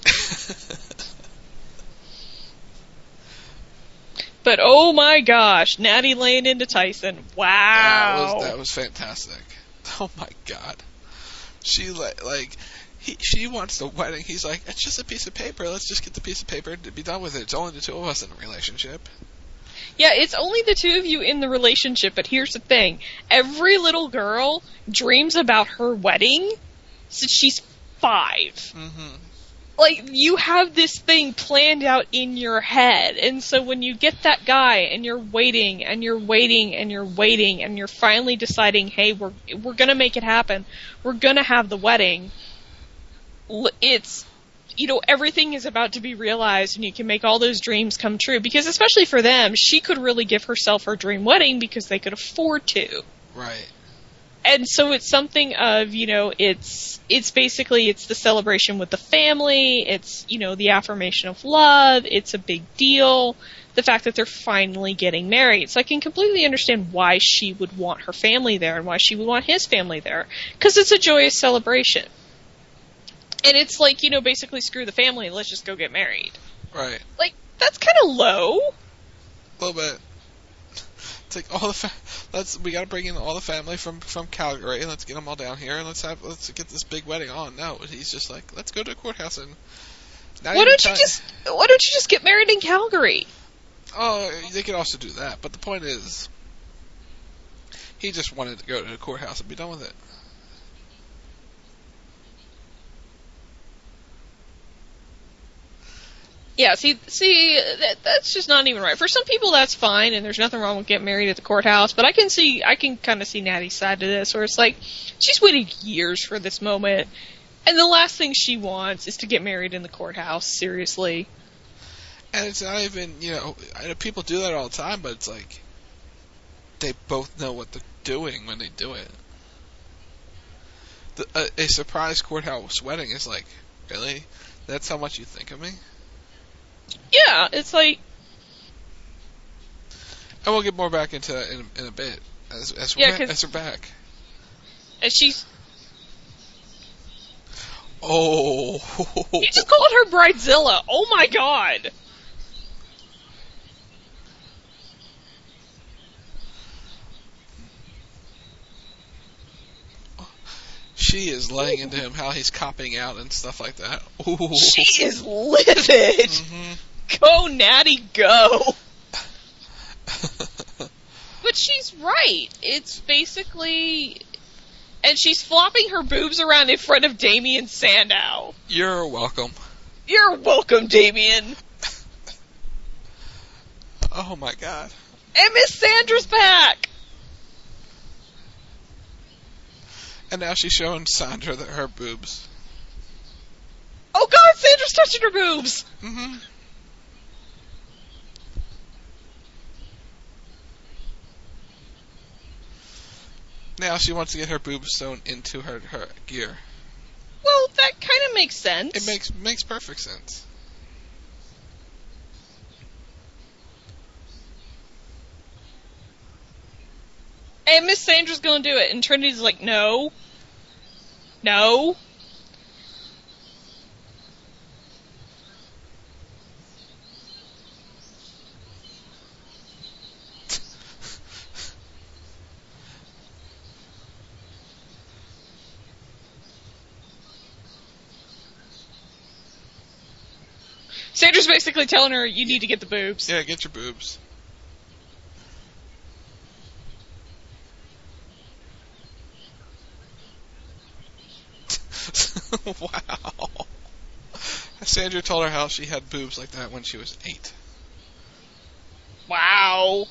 But oh my gosh, Natty laying into Tyson. Wow. That was fantastic. Oh my god. She she wants the wedding. He's like, it's just a piece of paper. Let's just get the piece of paper and be done with it. It's only the two of us in a relationship. Yeah, it's only the two of you in the relationship, but here's the thing. Every little girl dreams about her wedding since she's 5. Mm-hmm. Like, you have this thing planned out in your head, and so when you get that guy, and you're waiting, and you're waiting, and you're waiting, and you're finally deciding, hey, we're gonna make it happen, we're gonna have the wedding, it's... everything is about to be realized and you can make all those dreams come true. Because especially for them, she could really give herself her dream wedding because they could afford to. Right. And so it's something of, it's basically, it's the celebration with the family, it's, the affirmation of love, it's a big deal, the fact that they're finally getting married. So I can completely understand why she would want her family there and why she would want his family there. Because it's a joyous celebration. And it's like, basically screw the family, let's just go get married. Right. Like, that's kind of low. A little bit. It's like we gotta bring in all the family from Calgary and let's get them all down here and let's get this big wedding on. No, he's just like, let's go to a courthouse and... Why don't you just get married in Calgary? Oh, they could also do that, but the point is, he just wanted to go to the courthouse and be done with it. Yeah, see, that's just not even right. For some people, that's fine, and there's nothing wrong with getting married at the courthouse, but I can kind of see Natty's side to this, where it's like, she's waited years for this moment, and the last thing she wants is to get married in the courthouse, seriously. And it's not even, I know people do that all the time, but it's like, they both know what they're doing when they do it. A surprise courthouse wedding is like, really? That's how much you think of me? Yeah, it's like... And we'll get more back into that in a bit, as we're back. And she's... Oh. You just called her Bridezilla. Oh my god. She is laying into him how he's copping out and stuff like that. Ooh. She is livid. Mm-hmm. Go, Natty, go. But she's right. It's basically... And she's flopping her boobs around in front of Damien Sandow. You're welcome. You're welcome, Damien. Oh my god. And Miss Sandra's back. And now she's showing Sandra her boobs. Oh god, Sandra's touching her boobs. Mm-hmm. Now she wants to get her boobs sewn into her gear. Well, that kind of makes sense. It makes perfect sense. And Miss Sandra's gonna do it, and Trinity's like, no. No. Sandra's basically telling her, you need to get the boobs. Yeah, get your boobs. Wow. Sandra told her how she had boobs like that when she was 8. Wow.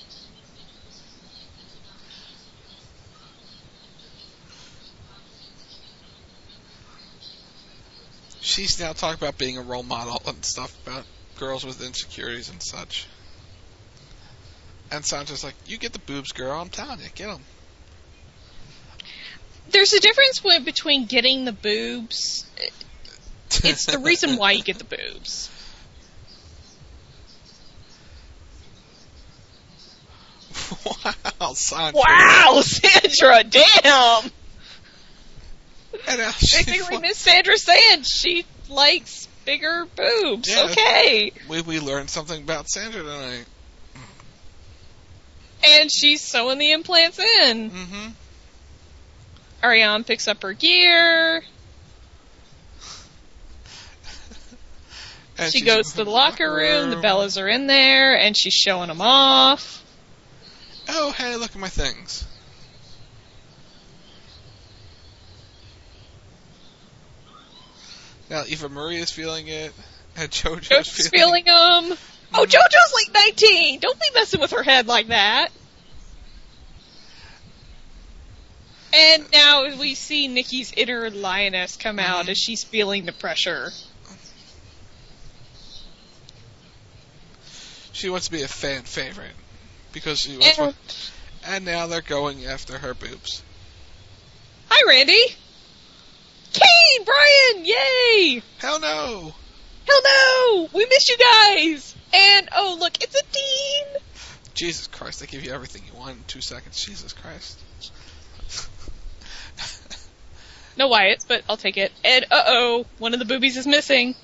She's now talking about being a role model and stuff about girls with insecurities and such. And Sandra's like, you get the boobs, girl. I'm telling you, get them. There's a difference between getting the boobs. It's the reason why you get the boobs. Wow, Sandra. Wow, Sandra, damn! And basically, Miss Sandra's saying she likes bigger boobs. Yeah, okay. We learned something about Sandra tonight. And she's sewing the implants in. Mm-hmm. Ariane picks up her gear. She goes to the locker room. The Bellas are in there, and she's showing them off. Oh, hey, look at my things. Now, Eva Marie is feeling it, and JoJo's feeling them. Oh, JoJo's like 19. Don't be messing with her head like that. And now we see Nikki's inner lioness come out as she's feeling the pressure. She wants to be a fan favorite because she wants. And now they're going after her boobs. Hi, Randy. Kane, Brian, yay! Hell no! Hell no! We miss you guys! And, oh, look, it's a teen! Jesus Christ, they give you everything you want in 2 seconds. Jesus Christ. No Wyatt, but I'll take it. And, uh-oh, one of the boobies is missing.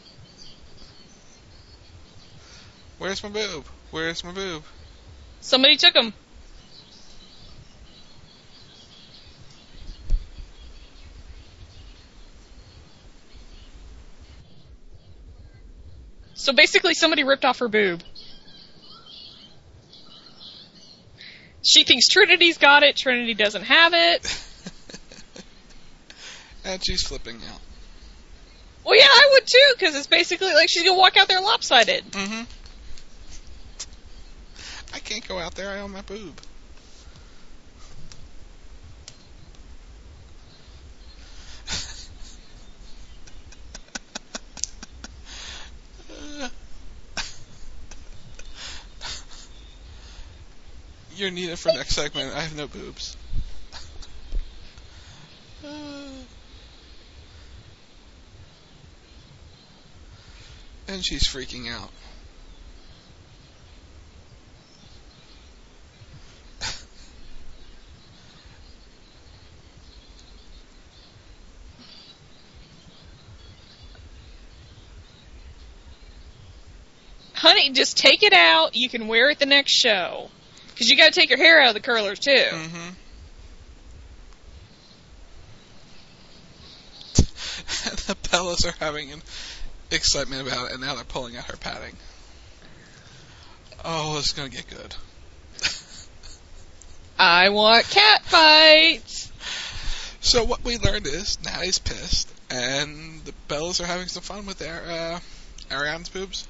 Where's my boob? Where's my boob? Somebody took him. So basically somebody ripped off her boob. She thinks Trinity's got it, Trinity doesn't have it. And she's flipping out. Well, yeah, I would too, because it's basically like she's gonna walk out there lopsided. Mm-hmm. I can't go out there, I own my boob. You're needed for next segment. I have no boobs. And she's freaking out. Honey, just take it out. You can wear it the next show. Because you got to take your hair out of the curlers, too. Mm-hmm. The Bellas are having an excitement about it, and now they're pulling out her padding. Oh, it's going to get good. I want cat fights! So what we learned is Natty's pissed, and the Bellas are having some fun with their Ariane's boobs.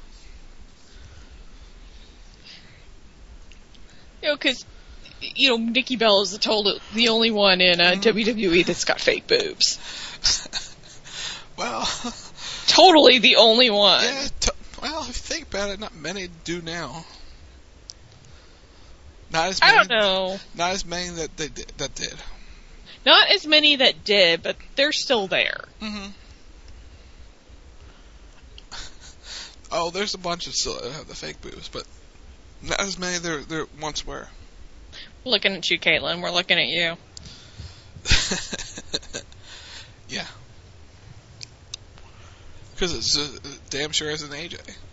You know, because, you know, Nikki Bella is the only one in WWE that's got fake boobs. Well... Totally the only one. Yeah, well, if you think about it, not many do now. Not as many, I don't know. Not as many that did. Not as many that did, but they're still there. Mm-hmm. Oh, there's a bunch of still that have the fake boobs, but not as many there once were. Looking at you, Caitlin. We're looking at you. Yeah. Because it's damn sure isn't AJ.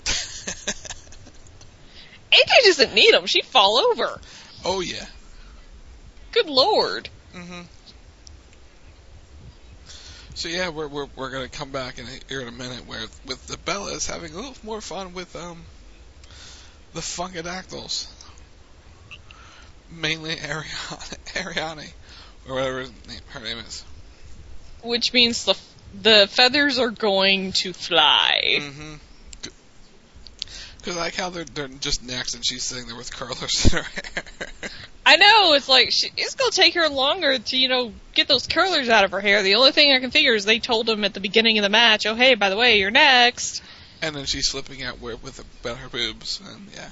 AJ doesn't need them. She'd fall over. Oh, yeah. Good Lord. Mm-hmm. So yeah, we're gonna come back here in a minute with the Bellas having a little more fun with the Funkadactyls, mainly Ariane, or whatever her name is. Which means the feathers are going to fly. Mm-hmm. Because I like how they're just next and she's sitting there with curlers in her hair. I know, it's like, it's going to take her longer to, get those curlers out of her hair. The only thing I can figure is they told him at the beginning of the match, oh, hey, by the way, you're next. And then she's slipping out about her boobs, and yeah.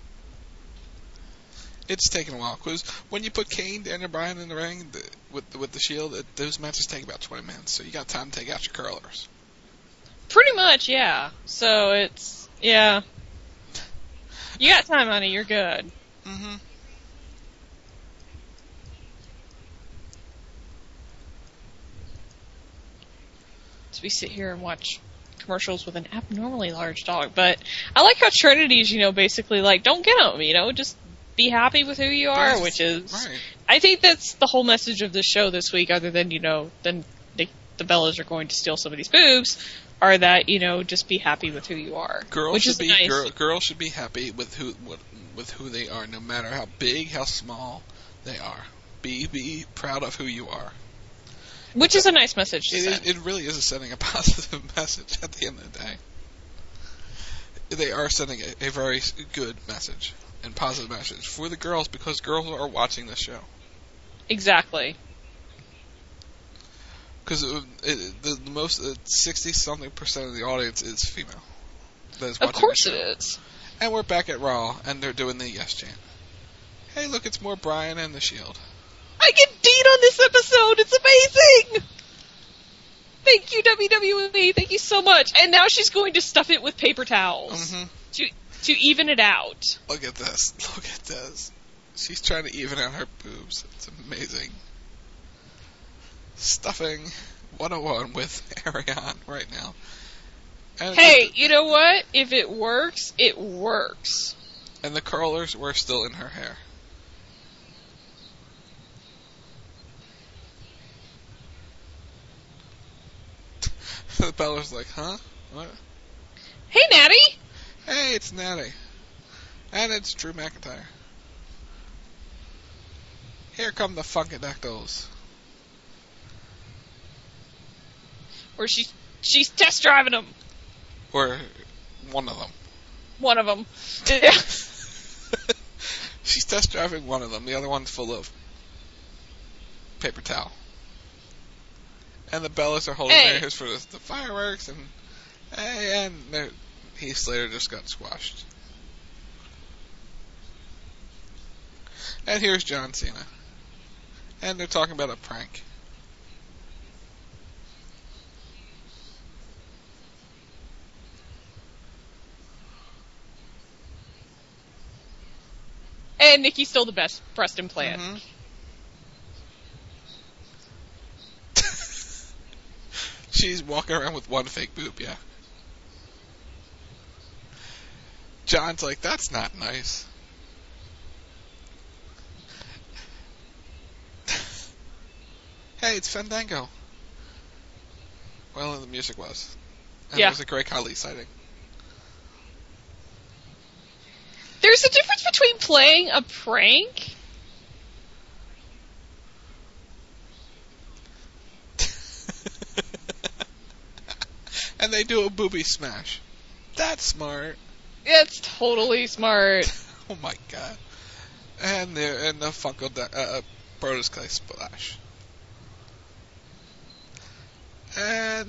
It's taken a while, because when you put Kane, Daniel Bryan in the ring with the Shield, those matches take about 20 minutes, so you got time to take out your curlers. Pretty much, yeah. So it's, yeah. You got time, honey, you're good. Mm-hmm. So we sit here and watch commercials with an abnormally large dog, but I like how Trinity's, basically like, don't get them, just be happy with who you are, which is, right. I think that's the whole message of the show this week, other than, then the Bellas are going to steal somebody's boobs, are that, just be happy with who you are. Girls should be happy with who they are, no matter how big, how small they are. Be proud of who you are. Which is a nice message to send. It really is sending a positive message at the end of the day. They are sending a very good message and positive message for the girls, because girls are watching this show. Exactly. Because the most 60-something% of the audience is female. That is watching of course the show. it is. And we're back at Raw, and they're doing the yes chant. Hey, look, it's more Bryan and the Shield. I get Dean on this episode. It's amazing. Thank you, WWE. Thank you so much. And now she's going to stuff it with paper towels to even it out. Look at this. Look at this. She's trying to even out her boobs. It's amazing. Stuffing 101 with Ariane right now. And hey, you know what? If it works, it works. And the curlers were still in her hair. The Bella's like, huh? What? Hey, Natty! Hey, it's Natty. And it's Drew McIntyre. Here come the Funkadactyls. Or she's test driving them. Or one of them. One of them. She's test driving one of them. The other one's full of paper towel. And the Bellas are holding their hands for the fireworks, and Heath Slater just got squashed. And here's John Cena. And they're talking about a prank. And Nikki's still the best breast implant. Mm-hmm. She's walking around with one fake boob, yeah. John's like, that's not nice. Hey, it's Fandango. Well, the music was. And it was a Great Khali sighting. There's a difference between playing a prank and they do a booby smash. That's smart. It's totally smart. Oh my god. And the Funko Brodus Clay splash. And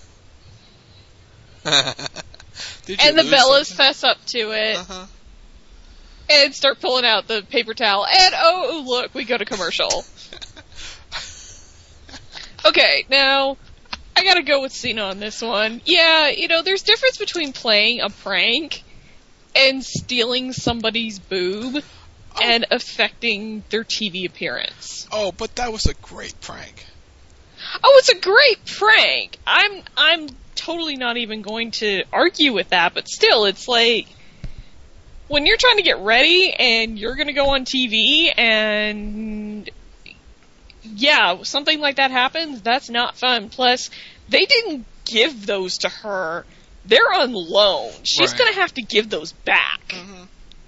and the Bellas fess up to it. Uh-huh. And start pulling out the paper towel. And oh look, we go to commercial. Okay, now, I gotta go with Cena on this one. Yeah, there's difference between playing a prank and stealing somebody's boob and affecting their TV appearance. Oh, but that was a great prank. Oh, it's a great prank! I'm totally not even going to argue with that, but still, it's like, when you're trying to get ready and you're gonna go on TV and, yeah, something like that happens, that's not fun. Plus, they didn't give those to her. They're on loan. She's Right. gonna have to give those back. Mm-hmm.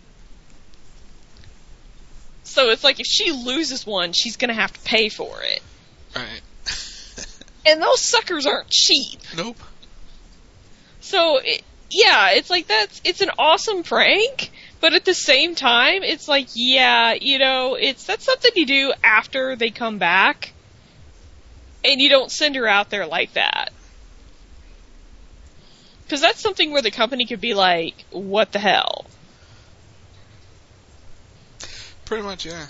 So it's like if she loses one, she's gonna have to pay for it. Right. And those suckers aren't cheap. Nope. So, it's like it's an awesome prank, but at the same time, it's like, that's something you do after they come back, and you don't send her out there like that. Because that's something where the company could be like, what the hell? Pretty much, yeah.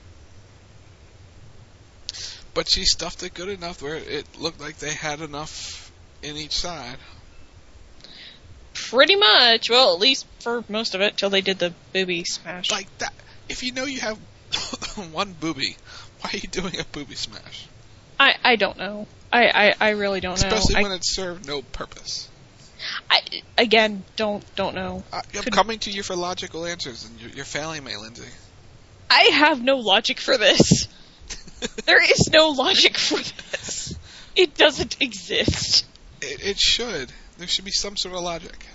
But she stuffed it good enough where it looked like they had enough in each side. Pretty much. Well, at least for most of it, till they did the booby smash. Like that. If you know you have one booby, why are you doing a booby smash? I don't know. I really don't know. Especially when it served no purpose. Again, don't know. I'm coming to you for logical answers, and you're failing me, Lindsay. I have no logic for this. There is no logic for this. It doesn't exist. It should. There should be some sort of logic.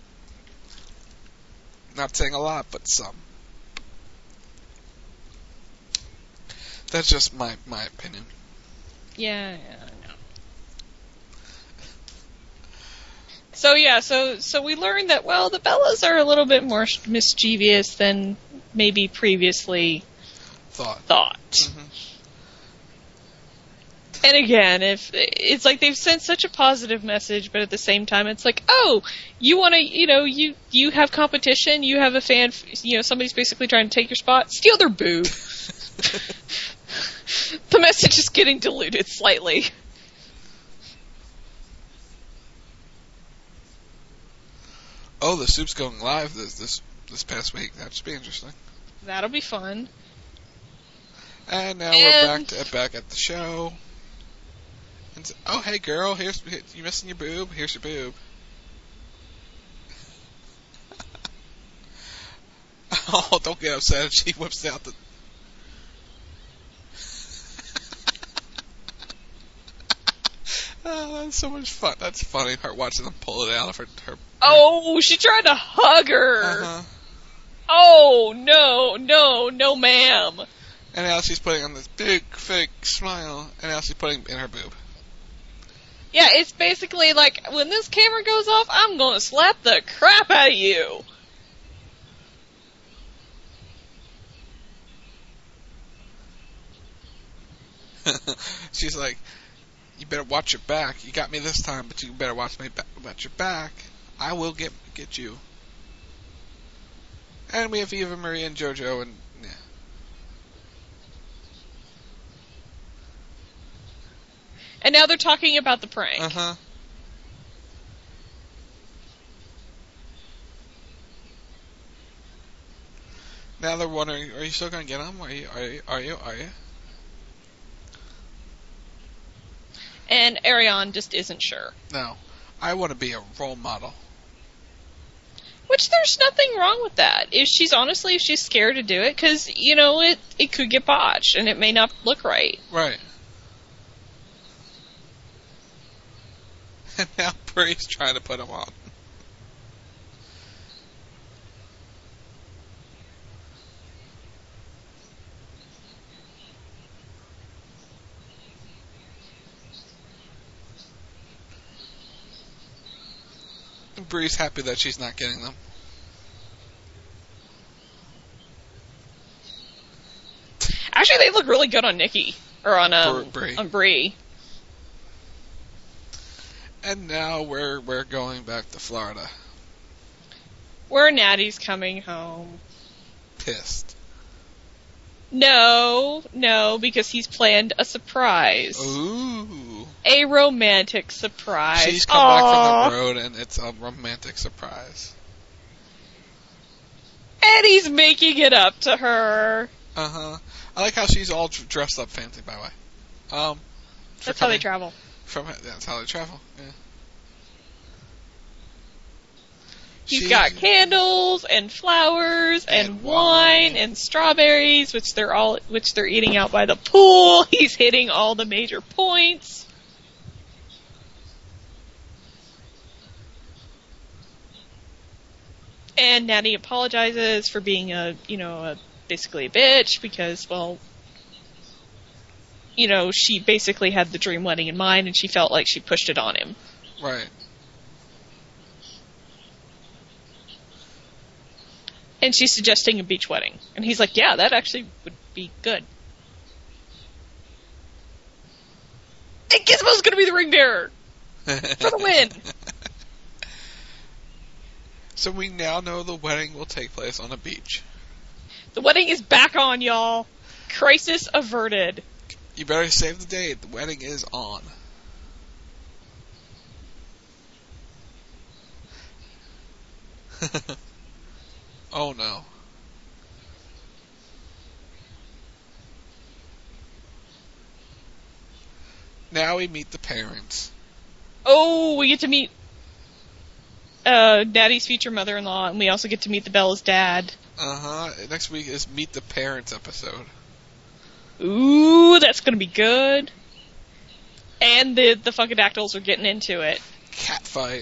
Not saying a lot, but some. That's just my opinion. Yeah, I know. So yeah, so we learned that, well, the Bellas are a little bit more mischievous than maybe previously thought. Mm-hmm. And again, if it's like they've sent such a positive message, but at the same time, it's like, oh, you want to, you have competition, you have a fan, somebody's basically trying to take your spot, steal their boob. The message is getting diluted slightly. Oh, the soup's going live this past week. That should be interesting. That'll be fun. And now we're back at the show. And oh, hey girl, you missing your boob? Here's your boob. Oh, don't get upset. She whips out the. Oh, that's so much fun. That's funny. Her watching them pull it out of her. Oh, she tried to hug her. Uh-huh. Oh no, ma'am. And now she's putting on this big fake smile, and now she's putting in her boob. Yeah, it's basically like, when this camera goes off, I'm gonna slap the crap out of you. She's like, you better watch your back. You got me this time, but you better watch your back. I will get you. And we have Eva Marie and JoJo, and yeah. And now they're talking about the prank. Uh-huh. Now they're wondering, are you still going to get them? Are you? And Ariane just isn't sure. No. I want to be a role model. Which there's nothing wrong with that. If she's scared to do it, because, it could get botched, and it may not look right. Right. And now Bree's trying to put them on. Bree's happy that she's not getting them. Actually, they look really good on Nikki. Or on Bree. On Bree. And now we're going back to Florida. Where Natty's coming home. Pissed. No, because he's planned a surprise. Ooh. A romantic surprise. She's come back from the road, and it's a romantic surprise. And he's making it up to her. Uh-huh. I like how she's all dressed up fancy, by the way. That's how they travel. That's how they travel, yeah. He's got candles and flowers and wine and strawberries, which they're eating out by the pool. He's hitting all the major points. And Natty apologizes for being basically a bitch because, well, she basically had the dream wedding in mind and she felt like she pushed it on him. Right. And she's suggesting a beach wedding. And he's like, yeah, that actually would be good. And Gizmo's gonna be the ring bearer! For the win! So we now know the wedding will take place on a beach. The wedding is back on, y'all. Crisis averted. You better save the date. The wedding is on. Oh no. Now we meet the parents. Oh, we get to meet Daddy's future mother-in-law, and we also get to meet the Bella's dad. Uh-huh. Next week is Meet the Parents episode. Ooh, that's gonna be good. And the Funkadactyls are getting into it. Cat fight.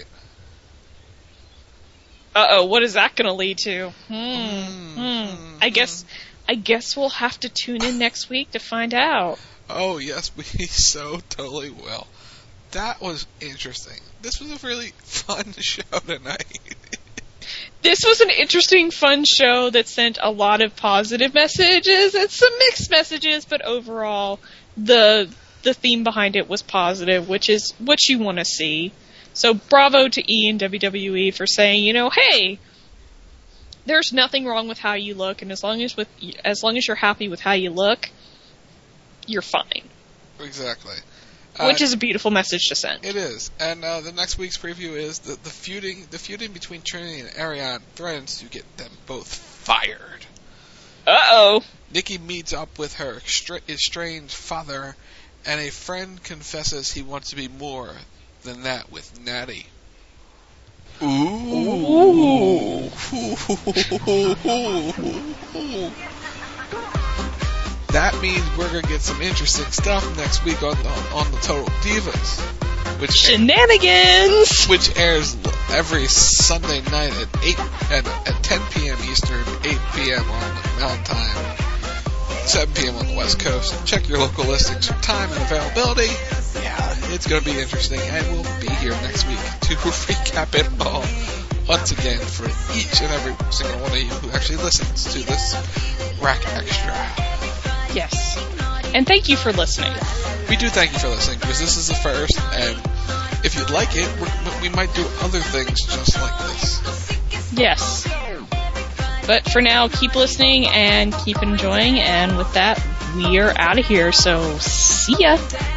Uh-oh, what is that gonna lead to? I guess we'll have to tune in next week to find out. Oh, yes, we so totally will. That was interesting. This was a really fun show tonight. This was an interesting, fun show that sent a lot of positive messages and some mixed messages, but overall, the theme behind it was positive, which is what you want to see. So bravo to E and WWE for saying, hey, there's nothing wrong with how you look, and as long as you're happy with how you look, you're fine. Exactly. Which is a beautiful message to send. It is. And the next week's preview is the feuding between Trinity and Ariane threatens to get them both fired. Uh-oh. Nikki meets up with her estranged father, and a friend confesses he wants to be more than that with Natty. Ooh. That means we're going to get some interesting stuff next week on the Total Divas. Shenanigans! Which airs every Sunday night at 10 p.m. Eastern, 8 p.m. on Mountain Time, 7 p.m. on the West Coast. Check your local listings for time and availability. Yeah, it's going to be interesting, and we'll be here next week to recap it all once again for each and every single one of you who actually listens to this Rack Extra. Yes. And thank you for listening. We do thank you for listening, because this is the first, and if you'd like it, we might do other things just like this. Yes. But for now, keep listening and keep enjoying, and with that, we are out of here, so see ya!